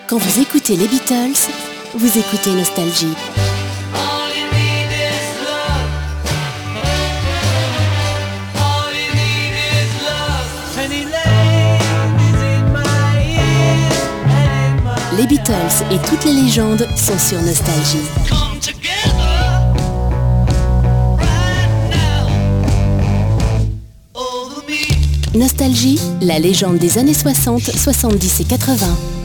Quand vous écoutez les Beatles, vous écoutez Nostalgie. Les Beatles et toutes les légendes sont sur Nostalgie. Nostalgie, la légende des années 60, 70 et 80.